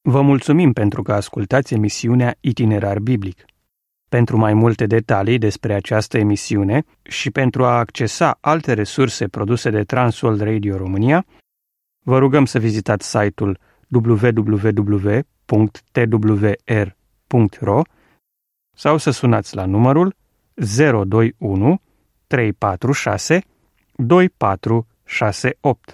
Vă mulțumim pentru că ascultați emisiunea Itinerar Biblic. Pentru mai multe detalii despre această emisiune și pentru a accesa alte resurse produse de Transworld Radio România, vă rugăm să vizitați site-ul www.twr.ro sau să sunați la numărul 021 346 2468.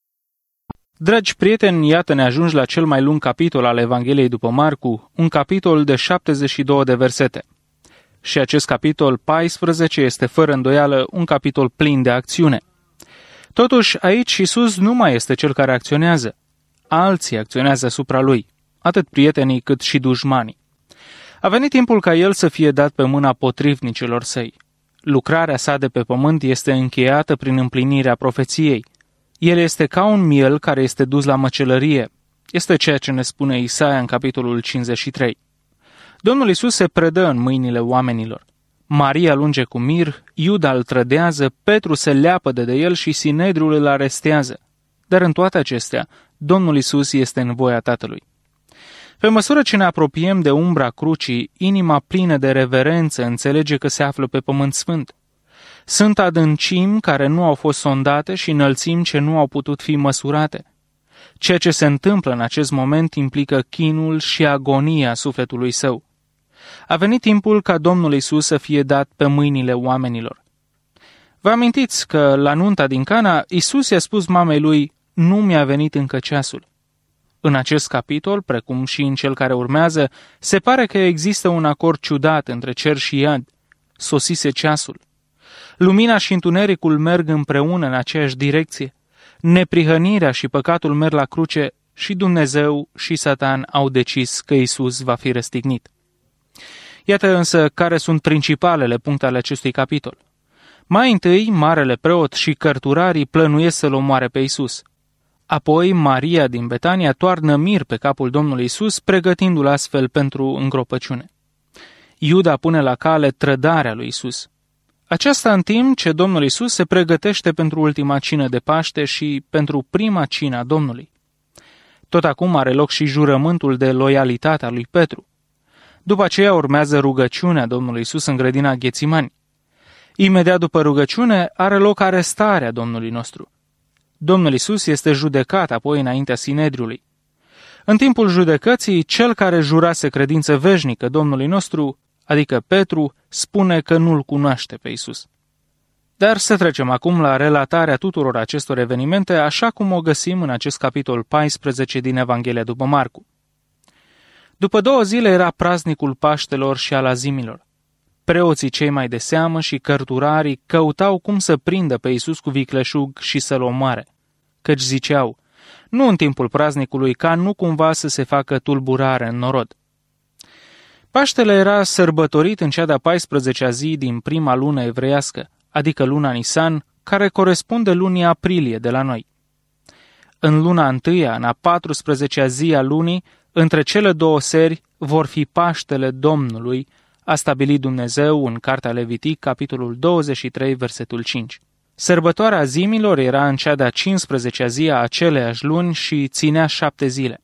Dragi prieteni, iată ne ajungi la cel mai lung capitol al Evangheliei după Marcu, un capitol de 72 de versete. Și acest capitol 14 este fără îndoială un capitol plin de acțiune. Totuși, aici Iisus nu mai este cel care acționează. Alții acționează asupra lui, atât prietenii cât și dușmanii. A venit timpul ca el să fie dat pe mâna potrivnicilor săi. Lucrarea sa de pe pământ este încheiată prin împlinirea profeției. El este ca un miel care este dus la măcelărie. Este ceea ce ne spune Isaia în capitolul 53. Domnul Iisus se predă în mâinile oamenilor. Maria lunge cu mir, Iuda îl trădează, Petru se leapădă de el și Sinedriul îl arestează. Dar în toate acestea, Domnul Iisus este în voia Tatălui. Pe măsură ce ne apropiem de umbra crucii, inima plină de reverență înțelege că se află pe pământ sfânt. Sunt adâncimi care nu au fost sondate și înălțimi ce nu au putut fi măsurate. Ceea ce se întâmplă în acest moment implică chinul și agonia sufletului său. A venit timpul ca Domnul Iisus să fie dat pe mâinile oamenilor. Vă amintiți că la nunta din Cana, Iisus i-a spus mamei lui, nu mi-a venit încă ceasul. În acest capitol, precum și în cel care urmează, se pare că există un acord ciudat între cer și iad. Sosise ceasul. Lumina și întunericul merg împreună în aceeași direcție. Neprihănirea și păcatul merg la cruce și Dumnezeu și Satan au decis că Iisus va fi răstignit. Iată însă care sunt principalele puncte ale acestui capitol. Mai întâi, marele preot și cărturarii plănuiesc să-l omoare pe Iisus. Apoi, Maria din Betania toarnă mir pe capul Domnului Iisus, pregătindu-l astfel pentru îngropăciune. Iuda pune la cale trădarea lui Iisus. Aceasta în timp ce Domnul Iisus se pregătește pentru ultima cină de Paște și pentru prima cină a Domnului. Tot acum are loc și jurământul de loialitate a lui Petru. După aceea urmează rugăciunea Domnului Iisus în grădina Ghețimani. Imediat după rugăciune are loc arestarea Domnului nostru. Domnul Iisus este judecat apoi înaintea Sinedriului. În timpul judecății, cel care jurase credință veșnică Domnului nostru, adică Petru, spune că nu-L cunoaște pe Iisus. Dar să trecem acum la relatarea tuturor acestor evenimente, așa cum o găsim în acest capitol 14 din Evanghelia după Marcu. După 2 zile era praznicul Paștelor și al Azimilor. Preoții cei mai de seamă și cărturarii căutau cum să prindă pe Iisus cu vicleșug și să-L omoare, căci ziceau, nu în timpul praznicului, ca nu cumva să se facă tulburare în norod. Paștele era sărbătorit în cea de-a 14-a zi din prima lună evreiască, adică luna Nisan, care corespunde lunii aprilie de la noi. În luna întâia, în a 14-a zi a lunii, între cele 2 seri vor fi Paștele Domnului, a stabilit Dumnezeu în Cartea Levitic, capitolul 23, versetul 5. Sărbătoarea Azimilor era în cea de-a 15-a zi a aceleiași luni și ținea 7 zile.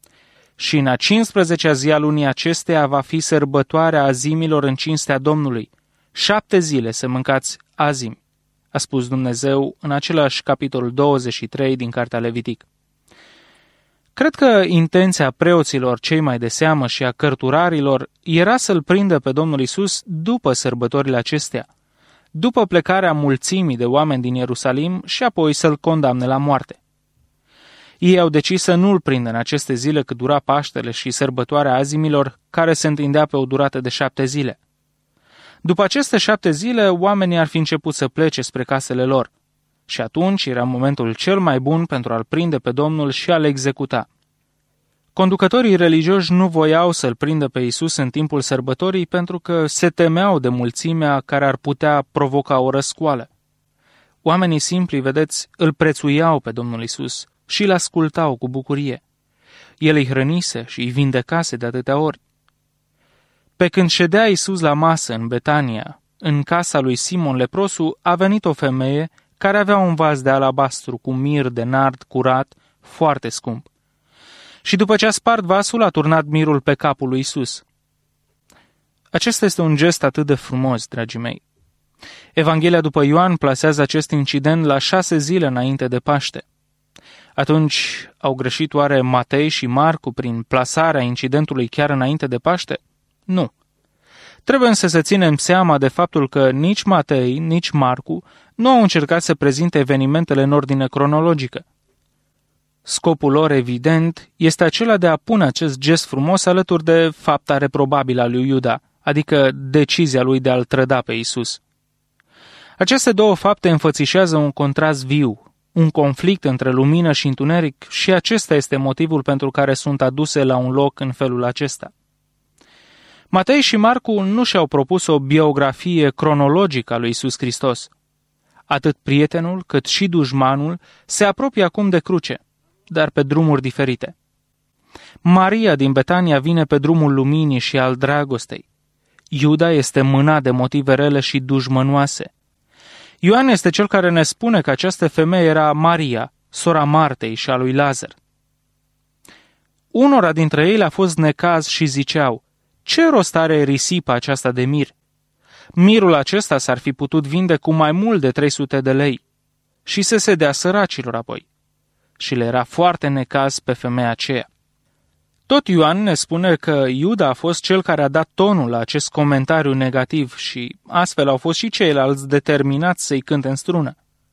Și în a 15-a zi a lunii acesteia va fi sărbătoarea Azimilor în cinstea Domnului. 7 zile să mâncați azimi, a spus Dumnezeu în același capitol 23 din Cartea Levitic. Cred că intenția preoților cei mai de seamă și a cărturarilor era să-L prindă pe Domnul Iisus după sărbătorile acestea, după plecarea mulțimii de oameni din Ierusalim și apoi să-L condamne la moarte. Ei au decis să nu-L prindă în aceste zile cât dura Paștele și sărbătoarea Azimilor, care se întindea pe o durată de 7 zile. După aceste 7 zile, oamenii ar fi început să plece spre casele lor. Și atunci era momentul cel mai bun pentru a-L prinde pe Domnul și a-L executa. Conducătorii religioși nu voiau să-L prindă pe Iisus în timpul sărbătorii pentru că se temeau de mulțimea care ar putea provoca o răscoală. Oamenii simpli, vedeți, îl prețuiau pe Domnul Iisus și îl ascultau cu bucurie. El îi hrănise și îi vindecase de atâtea ori. Pe când ședea Iisus la masă în Betania, în casa lui Simon leprosu, a venit o femeie care avea un vas de alabastru cu mir de nard curat, foarte scump. și după ce a spart vasul, a turnat mirul pe capul lui Isus. Acesta este un gest atât de frumos, dragii mei. Evanghelia după Ioan plasează acest incident la 6 zile înainte de Paște. Atunci au greșit oare Matei și Marcu prin plasarea incidentului chiar înainte de Paște? Nu. Trebuie însă să ținem seama de faptul că nici Matei, nici Marcu nu au încercat să prezinte evenimentele în ordine cronologică. Scopul lor, evident, este acela de a pune acest gest frumos alături de fapta reprobabilă a lui Iuda, adică decizia lui de a-l trăda pe Isus. Aceste două fapte înfățișează un contrast viu, un conflict între lumină și întuneric și acesta este motivul pentru care sunt aduse la un loc în felul acesta. Matei și Marcu nu și-au propus o biografie cronologică a lui Isus Hristos. Atât prietenul cât și dușmanul se apropie acum de cruce, dar pe drumuri diferite. Maria din Betania vine pe drumul luminii și al dragostei. Iuda este mânat de motive rele și dușmănoase. Ioan este cel care ne spune că această femeie era Maria, sora Martei și a lui Lazar. Unora dintre ei le-a fost necaz și ziceau: ce rost are risipa aceasta de mir? Mirul acesta s-ar fi putut vinde cu mai mult de 300 de lei și să se dea săracilor apoi. Și le era foarte necaz pe femeia aceea. Tot Ioan ne spune că Iuda a fost cel care a dat tonul la acest comentariu negativ și astfel au fost și ceilalți determinați să-i cânte în strună.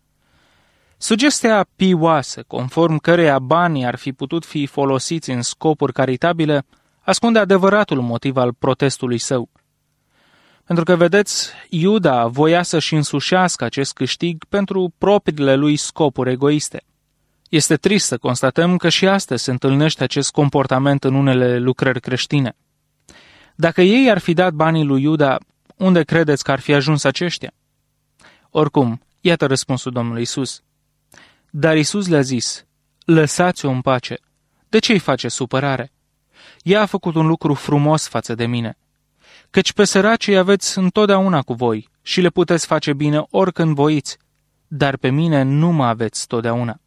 Sugestia pioasă, conform căreia banii ar fi putut fi folosiți în scopuri caritabile, ascunde adevăratul motiv al protestului său. Pentru că, vedeți, Iuda voia să-și însușească acest câștig pentru propriile lui scopuri egoiste. Este trist să constatăm că și astăzi se întâlnește acest comportament în unele lucrări creștine. Dacă ei ar fi dat banii lui Iuda, unde credeți că ar fi ajuns aceștia? Oricum, iată răspunsul Domnului Isus. Dar Isus le-a zis: lăsați-o în pace. De ce îi face supărare? Ea a făcut un lucru frumos față de mine. Căci pe săraci îi aveți întotdeauna cu voi și le puteți face bine oricând voiți, dar pe mine nu mă aveți totdeauna.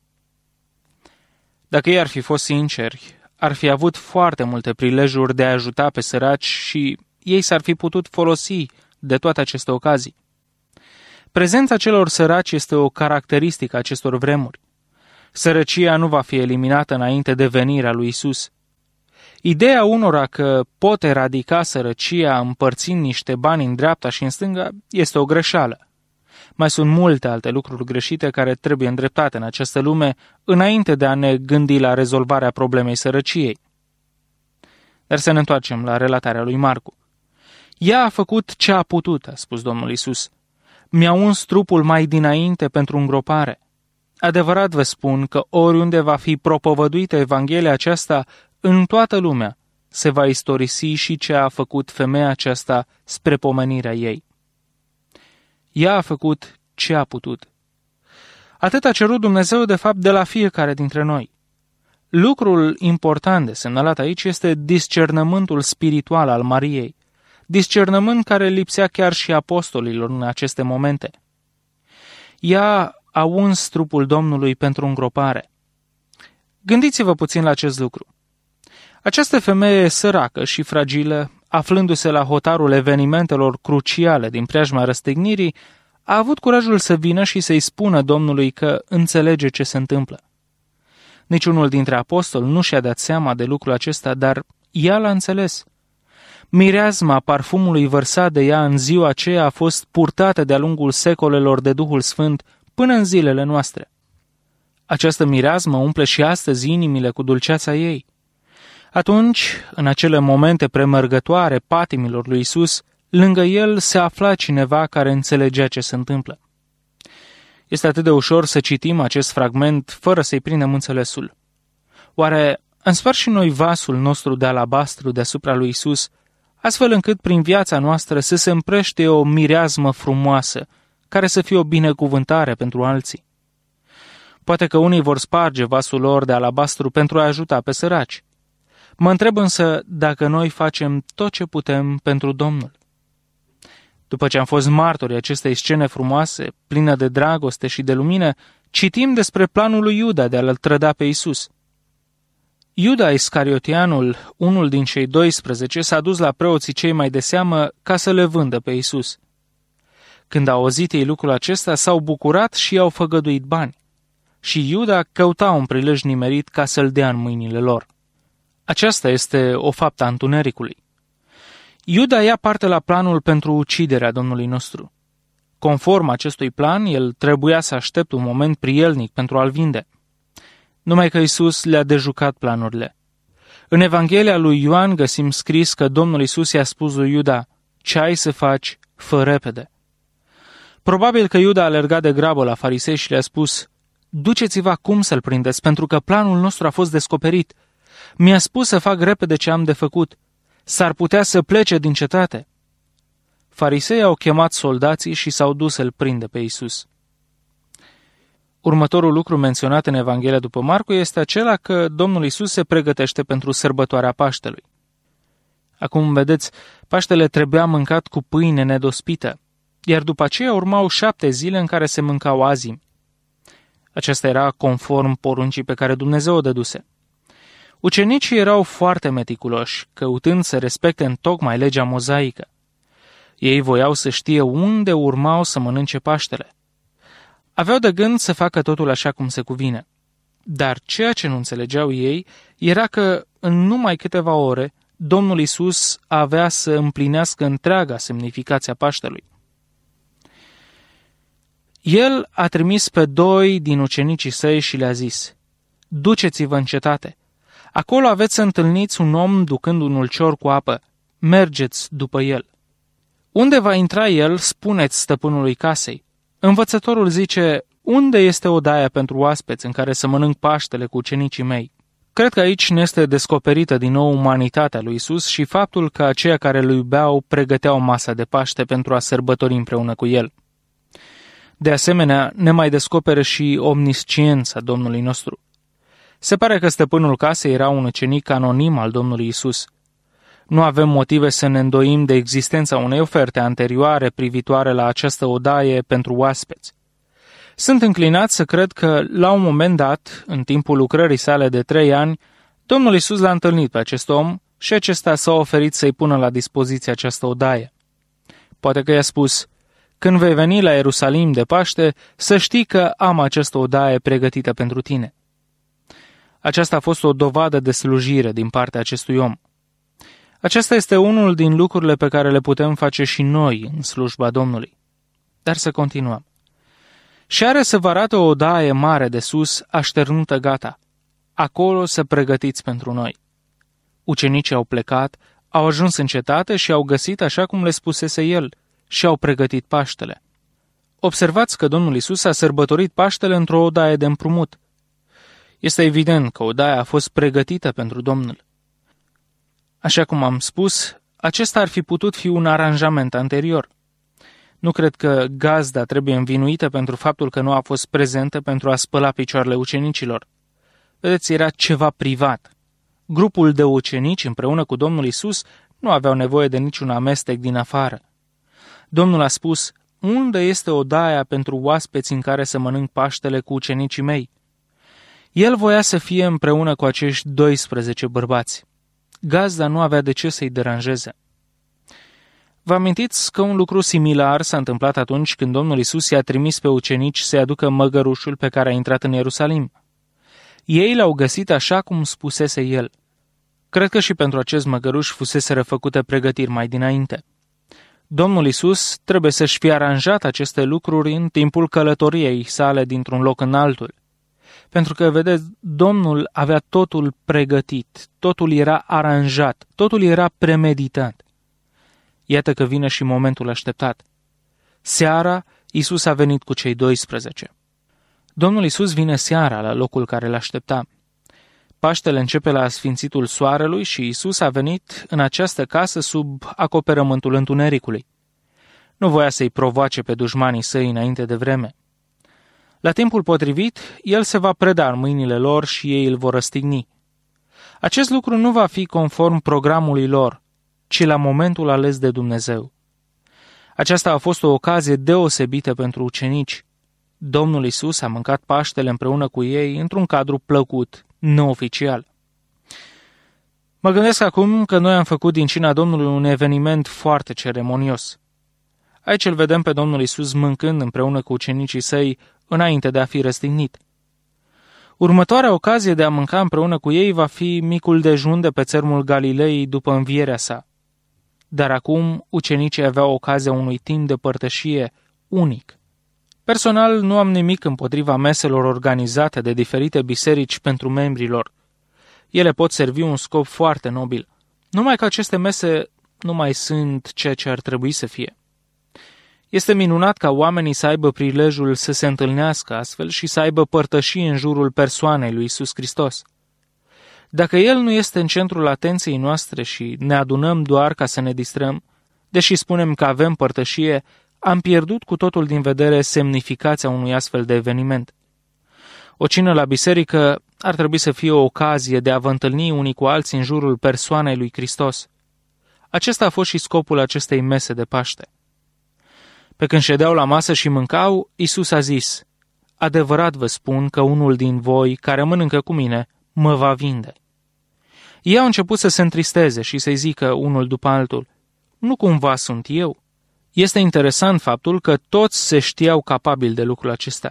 Dacă ei ar fi fost sinceri, ar fi avut foarte multe prilejuri de a ajuta pe săraci și ei s-ar fi putut folosi de toate aceste ocazii. Prezența celor săraci este o caracteristică a acestor vremuri. Sărăcia nu va fi eliminată înainte de venirea lui Isus. Ideea unora că pot eradica sărăcia împărțind niște bani în dreapta și în stânga este o greșeală. Mai sunt multe alte lucruri greșite care trebuie îndreptate în această lume înainte de a ne gândi la rezolvarea problemei sărăciei. Dar să ne întoarcem la relatarea lui Marcu. Ea a făcut ce a putut, a spus Domnul Isus. Mi-a uns trupul mai dinainte pentru îngropare. Adevărat vă spun că oriunde va fi propovăduită Evanghelia aceasta în toată lumea, se va istorisi și ce a făcut femeia aceasta spre pomenirea ei. Ea a făcut ce a putut. Atât a cerut Dumnezeu, de fapt, de la fiecare dintre noi. Lucrul important de semnalat aici este discernământul spiritual al Mariei, discernământ care lipsea chiar și apostolilor în aceste momente. Ea a uns trupul Domnului pentru îngropare. Gândiți-vă puțin la acest lucru. Această femeie săracă și fragilă, aflându-se la hotarul evenimentelor cruciale din preajma răstignirii, a avut curajul să vină și să-i spună Domnului că înțelege ce se întâmplă. Niciunul dintre apostoli nu și-a dat seama de lucrul acesta, dar ea l-a înțeles. Mireasma parfumului vărsat de ea în ziua aceea a fost purtată de-a lungul secolelor de Duhul Sfânt până în zilele noastre. Această mireasmă umple și astăzi inimile cu dulceața ei. Atunci, în acele momente premergătoare patimilor lui Isus, lângă el se afla cineva care înțelegea ce se întâmplă. Este atât de ușor să citim acest fragment fără să-i prindem înțelesul. Oare am spart și noi vasul nostru de alabastru deasupra lui Isus, astfel încât prin viața noastră să se împrește o mireasmă frumoasă, care să fie o binecuvântare pentru alții? Poate că unii vor sparge vasul lor de alabastru pentru a ajuta pe săraci. Mă întreb însă dacă noi facem tot ce putem pentru Domnul. După ce am fost martori acestei scene frumoase, plină de dragoste și de lumină, citim despre planul lui Iuda de a-l trăda pe Isus. Iuda Iscariotianul, unul din cei 12, s-a dus la preoții cei mai de seamă ca să le vândă pe Iisus. Când au auzit ei lucrul acesta, s-au bucurat și i-au făgăduit bani. Și Iuda căuta un prilej nimerit ca să-l dea în mâinile lor. Aceasta este o faptă a întunericului. Iuda ia parte la planul pentru uciderea Domnului nostru. Conform acestui plan, el trebuia să aștepte un moment prielnic pentru a-l vinde. Numai că Iisus le-a dejucat planurile. În Evanghelia lui Ioan găsim scris că Domnul Iisus i-a spus lui Iuda: "Ce ai să faci, fă repede." Probabil că Iuda a alergat de grabă la farisei și le-a spus: "Duceți-vă acum să-l prindeți, pentru că planul nostru a fost descoperit. Mi-a spus să fac repede ce am de făcut. S-ar putea să plece din cetate." Farisei au chemat soldații și s-au dus să-l prindă pe Iisus. Următorul lucru menționat în Evanghelia după Marcu este acela că Domnul Iisus se pregătește pentru sărbătoarea Paștelui. Acum, vedeți, Paștele trebuia mâncat cu pâine nedospită, iar după aceea urmau 7 zile în care se mâncau azimi. Aceasta era conform poruncii pe care Dumnezeu o dăduse. Ucenicii erau foarte meticuloși, căutând să respecte întocmai legea mozaică. Ei voiau să știe unde urmau să mănânce Paștele. Aveau de gând să facă totul așa cum se cuvine. Dar ceea ce nu înțelegeau ei era că în numai câteva ore Domnul Iisus avea să împlinească întreaga semnificație a Paștelui. El a trimis pe 2 din ucenicii săi și le-a zis: "Duceți-vă în cetate. Acolo aveți să întâlniți un om ducând un ulcior cu apă. Mergeți după el. Unde va intra el, spuneți stăpânului casei: Învățătorul zice, unde este odaia pentru oaspeți în care să mănânc Paștele cu ucenicii mei?" Cred că aici ne este descoperită din nou umanitatea lui Iisus și faptul că aceia care îl iubeau pregăteau masa de Paște pentru a sărbători împreună cu el. De asemenea, ne mai descoperă și omnisciența Domnului nostru. Se pare că stăpânul casei era un ucenic anonim al Domnului Iisus. Nu avem motive să ne îndoim de existența unei oferte anterioare privitoare la această odaie pentru oaspeți. Sunt înclinat să cred că, la un moment dat, în timpul lucrării sale de 3 ani, Domnul Iisus l-a întâlnit pe acest om și acesta s-a oferit să-i pună la dispoziție această odaie. Poate că i-a spus: "Când vei veni la Ierusalim de Paște, să știi că am această odaie pregătită pentru tine." Aceasta a fost o dovadă de slujire din partea acestui om. Acesta este unul din lucrurile pe care le putem face și noi în slujba Domnului. Dar să continuăm. Și are să vă arate o odaie mare de sus, așternută gata. Acolo să pregătiți pentru noi. Ucenicii au plecat, au ajuns în cetate și au găsit așa cum le spusese el și au pregătit Paștele. Observați că Domnul Iisus a sărbătorit Paștele într-o odaie de împrumut. Este evident că odaia a fost pregătită pentru Domnul. Așa cum am spus, acesta ar fi putut fi un aranjament anterior. Nu cred că gazda trebuie învinuită pentru faptul că nu a fost prezentă pentru a spăla picioarele ucenicilor. Vedeți, era ceva privat. Grupul de ucenici împreună cu Domnul Iisus nu aveau nevoie de niciun amestec din afară. Domnul a spus: "Unde este odaia pentru oaspeți în care să mănânc Paștele cu ucenicii mei?" El voia să fie împreună cu acești 12 bărbați. Gazda nu avea de ce să-i deranjeze. Vă amintiți că un lucru similar s-a întâmplat atunci când Domnul Iisus i-a trimis pe ucenici să-i aducă măgărușul pe care a intrat în Ierusalim. Ei l-au găsit așa cum spusese el. Cred că și pentru acest măgăruș fuseseră făcute pregătiri mai dinainte. Domnul Iisus trebuie să-și fie aranjat aceste lucruri în timpul călătoriei sale dintr-un loc în altul. Pentru că, vedeți, Domnul avea totul pregătit, totul era aranjat, totul era premeditat. Iată că vine și momentul așteptat. Seara, Iisus a venit cu cei 12. Domnul Iisus vine seara la locul care l-aștepta. Paștele începe la sfințitul soarelui și Iisus a venit în această casă sub acoperământul întunericului. Nu voia să-i provoace pe dușmanii săi înainte de vreme. La timpul potrivit, el se va preda în mâinile lor și ei îl vor răstigni. Acest lucru nu va fi conform programului lor, ci la momentul ales de Dumnezeu. Aceasta a fost o ocazie deosebită pentru ucenici. Domnul Iisus a mâncat Paștele împreună cu ei într-un cadru plăcut, neoficial. Mă gândesc acum că noi am făcut din cina Domnului un eveniment foarte ceremonios. Aici îl vedem pe Domnul Iisus mâncând împreună cu ucenicii săi înainte de a fi răstignit. Următoarea ocazie de a mânca împreună cu ei va fi micul dejun de pe țărmul Galilei după învierea sa. Dar acum ucenicii aveau ocazia unui timp de părtășie unic. Personal, nu am nimic împotriva meselor organizate de diferite biserici pentru membrilor. Ele pot servi un scop foarte nobil, numai că aceste mese nu mai sunt ceea ce ar trebui să fie. Este minunat ca oamenii să aibă prilejul să se întâlnească astfel și să aibă părtășii în jurul persoanei lui Iisus Hristos. Dacă El nu este în centrul atenției noastre și ne adunăm doar ca să ne distrăm, deși spunem că avem părtășie, am pierdut cu totul din vedere semnificația unui astfel de eveniment. O cină la biserică ar trebui să fie o ocazie de a vă întâlni unii cu alții în jurul persoanei lui Hristos. Acesta a fost și scopul acestei mese de Paște. Pe când ședeau la masă și mâncau, Iisus a zis: adevărat vă spun că unul din voi care mănâncă cu mine mă va vinde. Ei au început să se întristeze și să-i zică unul după altul: nu cumva sunt eu? Este interesant faptul că toți se știau capabili de lucrul acesta.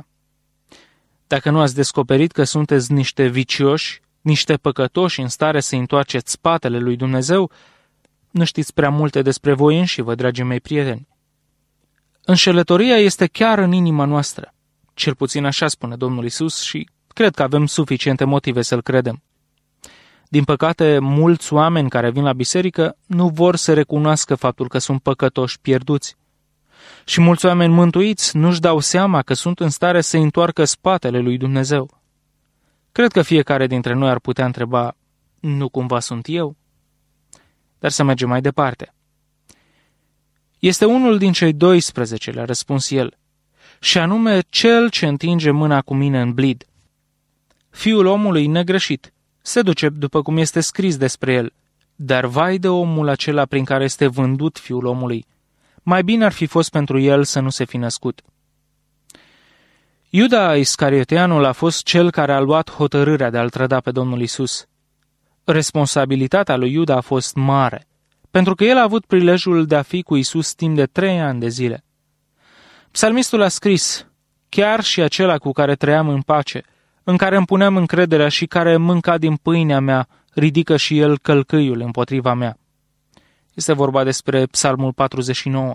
Dacă nu ați descoperit că sunteți niște vicioși, niște păcătoși în stare să întoarceți spatele lui Dumnezeu, nu știți prea multe despre voi înșivă, dragii mei prieteni. Înșelătoria este chiar în inima noastră. Cel puțin așa spune Domnul Iisus și cred că avem suficiente motive să-L credem. Din păcate, mulți oameni care vin la biserică nu vor să recunoască faptul că sunt păcătoși pierduți. Și mulți oameni mântuiți nu-și dau seama că sunt în stare să întoarcă spatele lui Dumnezeu. Cred că fiecare dintre noi ar putea întreba: nu cumva sunt eu? Dar să mergem mai departe. Este unul din cei 12, le-a răspuns el, și anume cel ce întinge mâna cu mine în blid. Fiul omului negreșit se duce după cum este scris despre el, dar vai de omul acela prin care este vândut Fiul omului. Mai bine ar fi fost pentru el să nu se fi născut. Iuda Iscarioteanul a fost cel care a luat hotărârea de a-L trăda pe Domnul Iisus. Responsabilitatea lui Iuda a fost mare, pentru că el a avut prilejul de a fi cu Iisus timp de 3 ani de zile. Psalmistul a scris: chiar și acela cu care trăiam în pace, în care îmi puneam încrederea și care mânca din pâinea mea, ridică și el călcâiul împotriva mea. Este vorba despre Psalmul 49.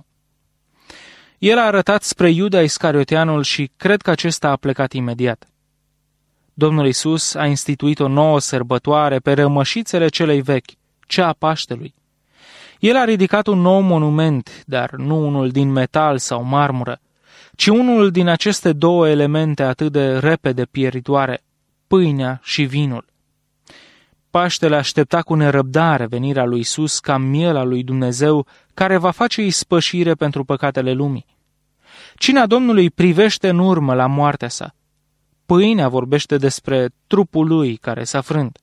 El a arătat spre Iuda Iscarioteanul și cred că acesta a plecat imediat. Domnul Iisus a instituit o nouă sărbătoare pe rămășițele celei vechi, cea a Paștelui. El a ridicat un nou monument, dar nu unul din metal sau marmură, ci unul din aceste două elemente atât de repede pieritoare, pâinea și vinul. Paștele aștepta cu nerăbdare venirea lui Iisus ca miel al lui Dumnezeu, care va face ispășire pentru păcatele lumii. Cina Domnului privește în urmă la moartea sa. Pâinea vorbește despre trupul lui care s-a frânt.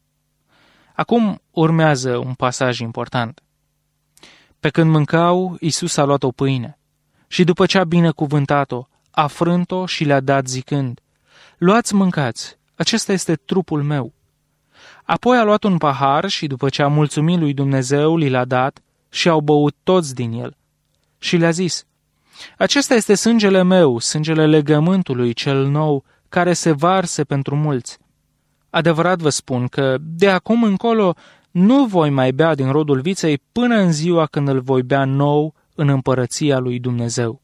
Acum urmează un pasaj important. Pe când mâncau, Iisus a luat o pâine și după ce a binecuvântat-o, a frânt-o și le-a dat zicând: luați, mâncați, acesta este trupul meu. Apoi a luat un pahar și după ce a mulțumit lui Dumnezeu, li l-a dat și au băut toți din el. Și le-a zis: acesta este sângele meu, sângele legământului cel nou, care se varse pentru mulți. Adevărat vă spun că de acum încolo nu voi mai bea din rodul viței până în ziua când îl voi bea nou în împărăția lui Dumnezeu.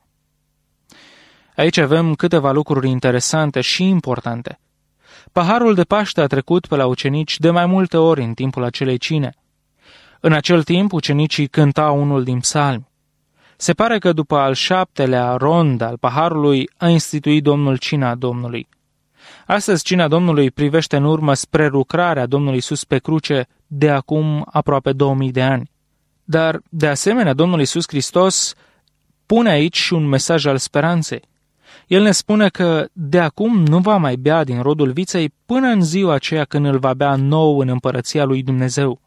Aici avem câteva lucruri interesante și importante. Paharul de Paște a trecut pe la ucenici de mai multe ori în timpul acelei cine. În acel timp, ucenicii cântau unul din psalmi. Se pare că după al 7-lea rond al paharului a instituit Domnul cina Domnului. Astăzi, cina Domnului privește în urmă spre lucrarea Domnului Iisus pe cruce de acum aproape 2000 de ani. Dar, de asemenea, Domnul Iisus Hristos pune aici și un mesaj al speranței. El ne spune că de acum nu va mai bea din rodul viței până în ziua aceea când îl va bea nou în împărăția lui Dumnezeu.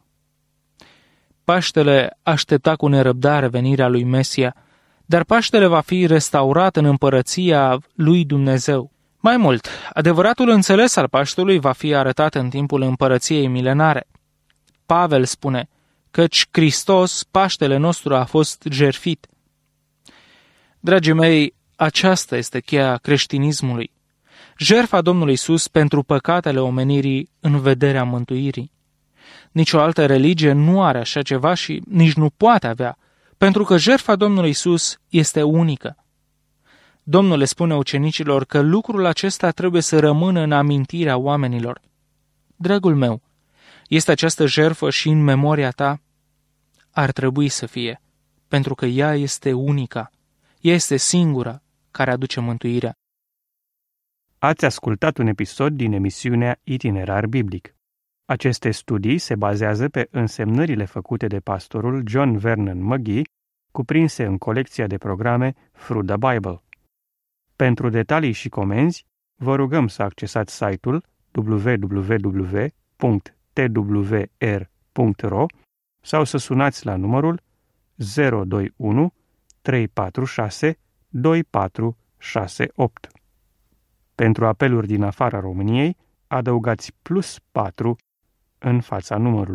Paștele aștepta cu nerăbdare venirea lui Mesia, dar Paștele va fi restaurat în împărăția lui Dumnezeu. Mai mult, adevăratul înțeles al Paștelui va fi arătat în timpul împărăției milenare. Pavel spune, căci Hristos, Paștele nostru, a fost jertfit. Dragii mei, aceasta este cheia creștinismului. Jertfa Domnului Iisus pentru păcatele omenirii în vederea mântuirii. Nici o altă religie nu are așa ceva și nici nu poate avea, pentru că jertfa Domnului Iisus este unică. Domnul le spune ucenicilor că lucrul acesta trebuie să rămână în amintirea oamenilor. Dragul meu, este această jertfă și în memoria ta? Ar trebui să fie, pentru că ea este unica, ea este singura care aduce mântuirea. Ați ascultat un episod din emisiunea Itinerar Biblic. Aceste studii se bazează pe însemnările făcute de pastorul John Vernon McGee, cuprinse în colecția de programe Through the Bible. Pentru detalii și comenzi, vă rugăm să accesați site-ul www.twr.ro sau să sunați la numărul 021 346 2468. Pentru apeluri din afara României, adăugați +4 în fața numărului.